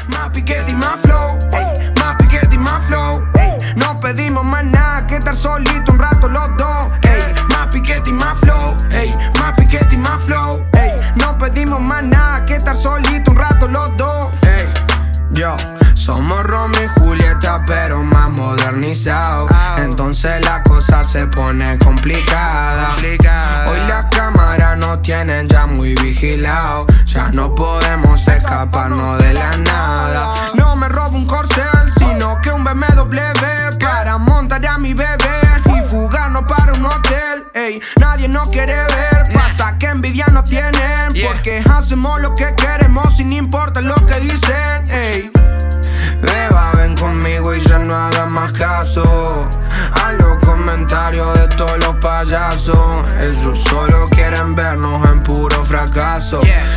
Más piquete y más flow, ey, más piquete y más flow, ey. No pedimos más nada que estar solito un rato los dos, ey. Más piquete y más flow, ey, más piquete y más flow, ey. No pedimos más nada que estar solito un rato los dos, ey. Yo, somos Romeo y Julieta pero más modernizados. Entonces la cosa se pone complicada. Hoy las cámaras nos tienen ya muy vigilados. Ya no podemos escaparnos de la nada. No me robo un corcel, sino que un BMW para montar a mi bebé y fugarnos para un hotel, ey. Nadie nos quiere ver, pasa que envidia nos tienen, porque hacemos lo que queremos sin importar lo que dicen, ey. Beba, ven conmigo y ya no hagas más caso a los comentarios de todos los payasos. Ellos solo quieren vernos en puro fracaso.